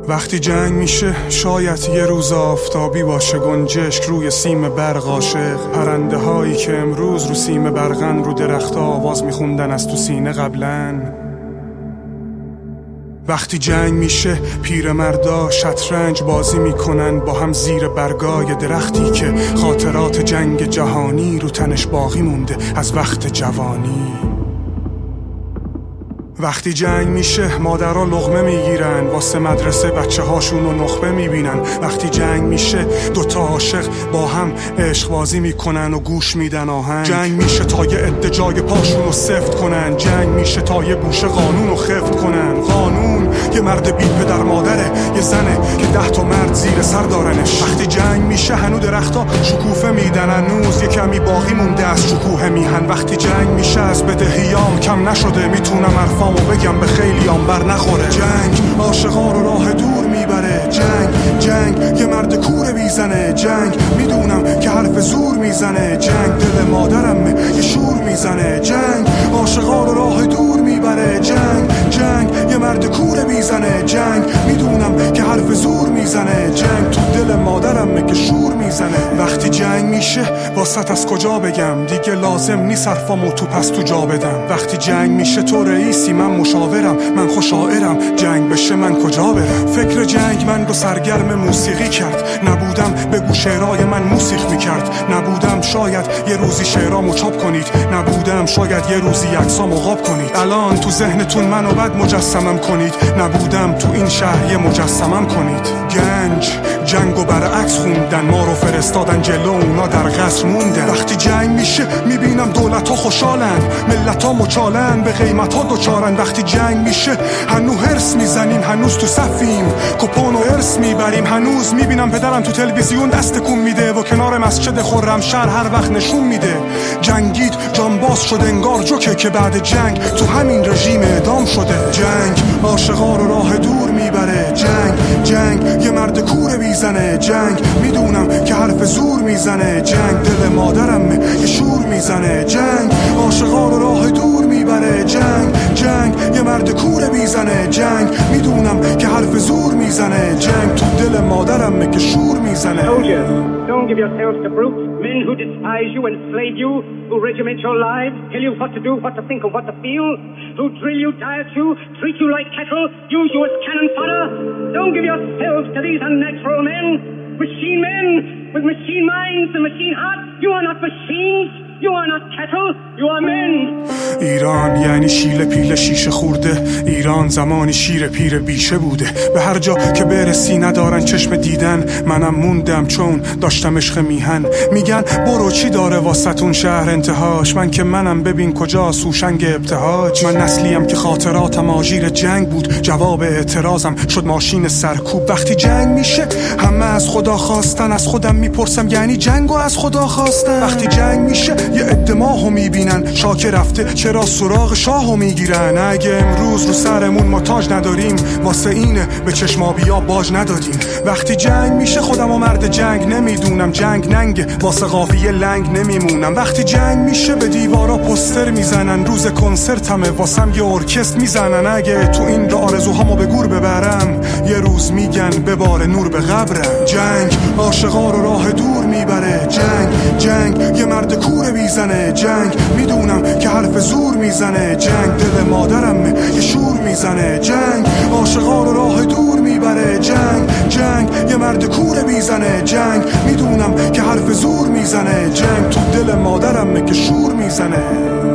وقتی جنگ میشه شاید یه روز آفتابی باشه، گنجشک روی سیم برق عاشق، پرنده هایی که امروز رو سیم برقن رو درخت آواز میخوندن از تو سینه قبلن. وقتی جنگ میشه پیرمردا شطرنج بازی میکنن با هم زیر برگای درختی که خاطرات جنگ جهانی رو تنش باقی مونده از وقت جوانی. وقتی جنگ میشه مادرها لقمه میگیرن واسه مدرسه بچه هاشون رو نخبه میبینن. وقتی جنگ میشه دوتا عاشق با هم عشق بازی میکنن و گوش میدن آهنگ. جنگ میشه تا یه عده جای پاشون رو سفت کنن، جنگ میشه تا یه گوشه قانون رو خفت کنن. قانون یه مرد بی پدر مادره، یه زنه که 10 تا مرد زیر سر دارنش. وقتی جنگ میشه هنو درختا شکوفه میدن، هنوز یه کمی باقی مونده از شکوه میهن. وقتی جنگ میشه از بدهیام کم نشده، میتونم حرفامو بگم به خیلیام بر نخوره. جنگ عاشقا رو راه دور میبره، جنگ یه مرد کوره میزنه. جنگ میدونم که حرف زور میزنه، جنگ دل مادرم یه شور میزنه. جنگ عاشقا رو راه دور میبره، جنگ یه مرد کوره میزنه. جنگ میدونم که حرف زور میزنه، جنگ تو دل مادرم که شور میزنه. وقتی جنگ میشه واسط از کجا بگم، دیگه لازم نیست حرفامو تو پس تو جا بدم. وقتی جنگ میشه تو رئیسی من مشاورم، من خوشاعرم، جنگ بشه من کجا برم. فکر جنگ من رو سرگرم موسیقی کرد، نبودم بگو شعرهای من موسیقی میکرد. نبودم شاید یه روزی شعرامو چاپ کنید، نبودم شاید یه روزی عکسامو قاب کنید. الان تو ذهنتون منو بد مجسمم کنید، نبودم تو این شهر یه مجسمم کنید. جنگو برعکس خوندن، ما رو فرستادن جلو اونا در قصر موندن. وقتی جنگ میشه میبینم دولت‌ها خوشحالن، ملت‌ها مچالن، به قیمت‌ها دوچارن. وقتی جنگ میشه هنوز هرس میزنیم، هنوز تو صفیم کپون و ارس میبریم. هنوز میبینم پدرم تو تلویزیون دست تکون میده و کنار مسجد خرمشهر هر وقت نشون میده. جنگید جانباز شده انگار جوکه که بعد جنگ تو همین رژیم اعدام شده. جنگ عاشقا رو راه دور میبره، جنگ یه مرد کوره میزنه. جنگ میدونم که حرف زور میزنه، جنگ دل مادرم یه شور میزنه. جنگ عاشقا رو راه دور میبره، جنگ یه مرد کوره میزنه. جنگ میدونم که حرف زور میزنه، جنگ تو دل مادرم که شور میزنه. Soldiers, don't give yourselves to brutes, men who despise you, enslave you, who regiment your lives, tell you what to do, what to think, and what to feel, who drill you, diet you, treat you like cattle, use you as cannon fodder. Don't give yourselves to these unnatural men, machine men with machine minds and machine hearts. You are not machines, you are not cattle, you are men. ایران یعنی شیل پیل شیشه خورده، ایران زمانی شیر پیر بیشه بوده. به هر جا که برسی ندارن چشم دیدن، منم موندم چون داشتم عشق میهن. میگن برو چی داره واسطون شهر انتهاش، من که منم ببین کجا سوشنگ ابتهاج. من نسلیم که خاطراتم آژیر جنگ بود، جواب اعتراضم شد ماشین سرکوب. وقتی جنگ میشه همه از خدا خواستن، از خودم میپرسم یعنی جنگو از خدا خواستن. وقتی جنگ میشه یه عده ماهو میبینن، شاک رفته چرا سراغ شاهو میگیرن. اگه امروز رو سرمون ما تاج نداریم، واسه اینه به چشمابیا باج ندادیم. وقتی جنگ میشه خودمو مرد جنگ نمیدونم، جنگ ننگه واسه قافیه لنگ نمیمونم. وقتی جنگ میشه به دیوارا پوستر میزنن، روز کنسرتمه واسم یه ارکستر میزنن. اگه تو این را آرزوهامو به گور ببرم، یه روز میگن ببار نور به قبرم. جنگ عاشقا رو راه دور میبره، جنگ یه مرد کوره میزنه. جنگ میدونم که حرف زور میزنه، جنگ دل مادرم یه شور میزنه. جنگ عاشقا رو راه دور میبره، جنگ یه مرد کوره میزنه. جنگ میدونم که حرف زور میزنه، جنگ تو دل مادرم که شور میزنه.